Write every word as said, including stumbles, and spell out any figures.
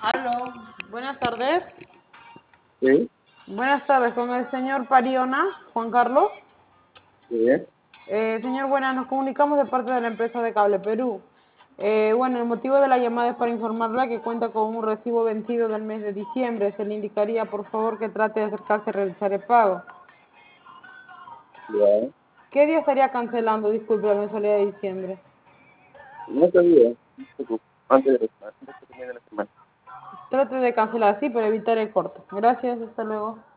Aló, buenas tardes. Sí, Buenas tardes, con el señor Pariona, Juan Carlos. sí, ¿eh? Eh, señor, buenas, nos comunicamos de parte de la empresa de Cable Perú. Eh, bueno, el motivo de la llamada es para informarla que cuenta con un recibo vencido del mes de diciembre. Se le indicaría, por favor, que trate de acercarse a realizar el pago. Ya. ¿Qué día estaría cancelando, disculpe, la mensualidad de diciembre? No sabía, no se preocupe. Antes de, antes de que termine la semana. Trate de cancelar, sí, para evitar el corte. Gracias, hasta luego.